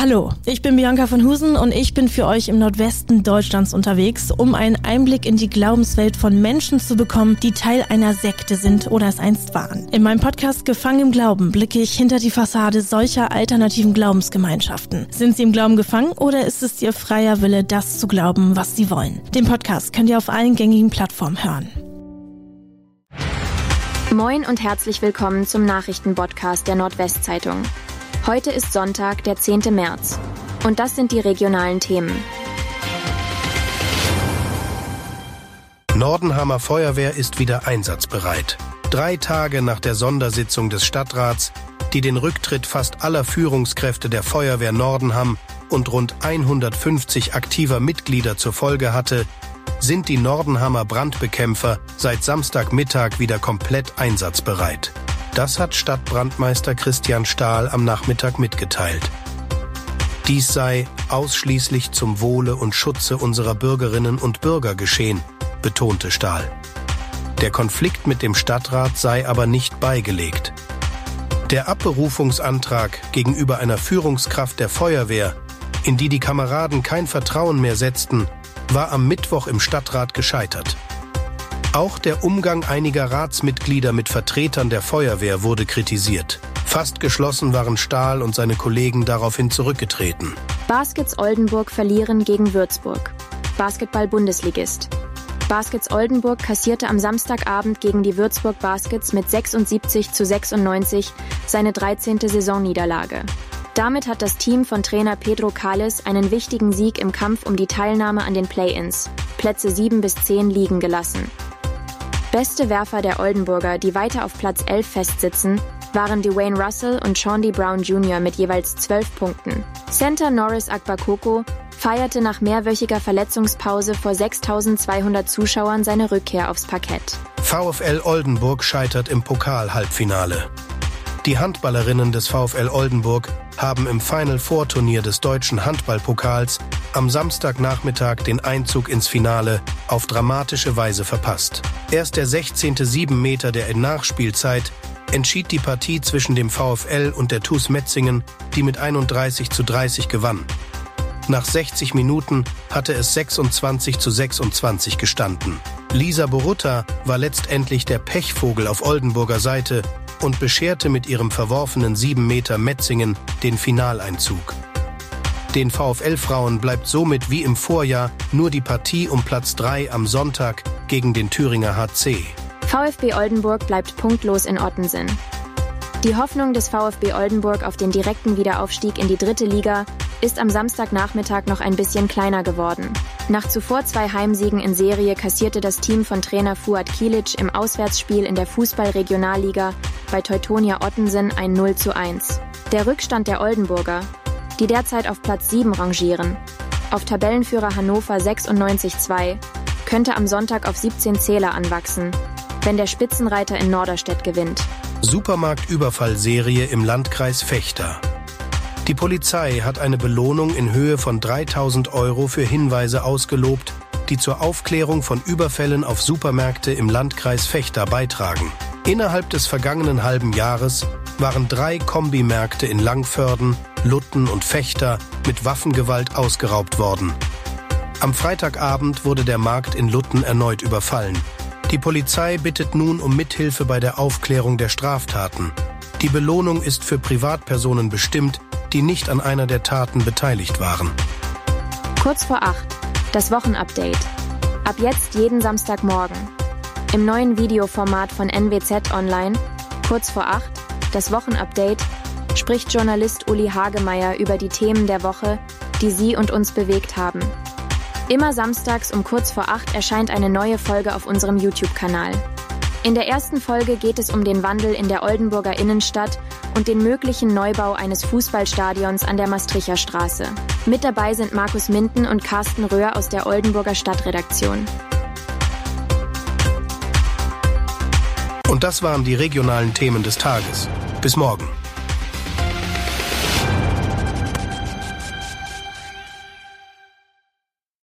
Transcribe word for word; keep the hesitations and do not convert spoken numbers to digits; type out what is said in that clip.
Hallo, ich bin Bianca von Husen und ich bin für euch im Nordwesten Deutschlands unterwegs, um einen Einblick in die Glaubenswelt von Menschen zu bekommen, die Teil einer Sekte sind oder es einst waren. In meinem Podcast Gefangen im Glauben blicke ich hinter die Fassade solcher alternativen Glaubensgemeinschaften. Sind sie im Glauben gefangen oder ist es ihr freier Wille, das zu glauben, was sie wollen? Den Podcast könnt ihr auf allen gängigen Plattformen hören. Moin und herzlich willkommen zum Nachrichtenpodcast der Nordwestzeitung. Heute ist Sonntag, der zehnten März. Und das sind die regionalen Themen. Nordenhamer Feuerwehr ist wieder einsatzbereit. Drei Tage nach der Sondersitzung des Stadtrats, die den Rücktritt fast aller Führungskräfte der Feuerwehr Nordenham und rund hundertfünfzig aktiver Mitglieder zur Folge hatte, sind die Nordenhamer Brandbekämpfer seit Samstagmittag wieder komplett einsatzbereit. Das hat Stadtbrandmeister Christian Stahl am Nachmittag mitgeteilt. Dies sei ausschließlich zum Wohle und Schutze unserer Bürgerinnen und Bürger geschehen, betonte Stahl. Der Konflikt mit dem Stadtrat sei aber nicht beigelegt. Der Abberufungsantrag gegenüber einer Führungskraft der Feuerwehr, in die die Kameraden kein Vertrauen mehr setzten, war am Mittwoch im Stadtrat gescheitert. Auch der Umgang einiger Ratsmitglieder mit Vertretern der Feuerwehr wurde kritisiert. Fast geschlossen waren Stahl und seine Kollegen daraufhin zurückgetreten. Baskets Oldenburg verlieren gegen Würzburg. Basketball-Bundesligist. Baskets Oldenburg kassierte am Samstagabend gegen die Würzburg Baskets mit sechsundsiebzig zu sechsundneunzig seine dreizehnte Saisonniederlage. Damit hat das Team von Trainer Pedro Calles einen wichtigen Sieg im Kampf um die Teilnahme an den Play-ins, Plätze sieben bis zehn, liegen gelassen. Beste Werfer der Oldenburger, die weiter auf Platz elf festsitzen, waren Dwayne Russell und Chaundee Brown Junior mit jeweils zwölf Punkten. Center Norris Akbakoko feierte nach mehrwöchiger Verletzungspause vor sechstausendzweihundert Zuschauern seine Rückkehr aufs Parkett. VfL Oldenburg scheitert im Pokal-Halbfinale. Die Handballerinnen des VfL Oldenburg haben im Final-Four-Turnier des deutschen Handballpokals am Samstagnachmittag den Einzug ins Finale auf dramatische Weise verpasst. Erst der sechzehnte sieben Meter der Nachspielzeit entschied die Partie zwischen dem VfL und der T U S Metzingen, die mit einunddreißig zu dreißig gewann. Nach sechzig Minuten hatte es sechsundzwanzig zu sechsundzwanzig gestanden. Lisa Borutta war letztendlich der Pechvogel auf Oldenburger Seite und bescherte mit ihrem verworfenen sieben Meter Metzingen den Finaleinzug. Den VfL-Frauen bleibt somit wie im Vorjahr nur die Partie um Platz drei am Sonntag gegen den Thüringer H C. VfB Oldenburg bleibt punktlos in Ottensen. Die Hoffnung des VfB Oldenburg auf den direkten Wiederaufstieg in die dritte Liga ist am Samstagnachmittag noch ein bisschen kleiner geworden. Nach zuvor zwei Heimsiegen in Serie kassierte das Team von Trainer Fuad Kilic im Auswärtsspiel in der Fußball-Regionalliga bei Teutonia Ottensen ein null zu eins. Der Rückstand der Oldenburger, die derzeit auf Platz sieben rangieren, auf Tabellenführer Hannover sechsundneunzig zu zwei, könnte am Sonntag auf siebzehn Zähler anwachsen, wenn der Spitzenreiter in Norderstedt gewinnt. Supermarktüberfallserie im Landkreis Vechta. Die Polizei hat eine Belohnung in Höhe von dreitausend Euro für Hinweise ausgelobt, die zur Aufklärung von Überfällen auf Supermärkte im Landkreis Vechta beitragen. Innerhalb des vergangenen halben Jahres waren drei Kombimärkte in Langförden, Lutten und Vechta mit Waffengewalt ausgeraubt worden. Am Freitagabend wurde der Markt in Lutten erneut überfallen. Die Polizei bittet nun um Mithilfe bei der Aufklärung der Straftaten. Die Belohnung ist für Privatpersonen bestimmt, die nicht an einer der Taten beteiligt waren. Kurz vor acht, das Wochenupdate. Ab jetzt jeden Samstagmorgen. Im neuen Videoformat von N W Z Online, kurz vor acht, das Wochenupdate, spricht Journalist Uli Hagemeyer über die Themen der Woche, die Sie und uns bewegt haben. Immer samstags um kurz vor acht erscheint eine neue Folge auf unserem YouTube-Kanal. In der ersten Folge geht es um den Wandel in der Oldenburger Innenstadt und den möglichen Neubau eines Fußballstadions an der Maastrichter Straße. Mit dabei sind Markus Minden und Carsten Röhr aus der Oldenburger Stadtredaktion. Und das waren die regionalen Themen des Tages. Bis morgen.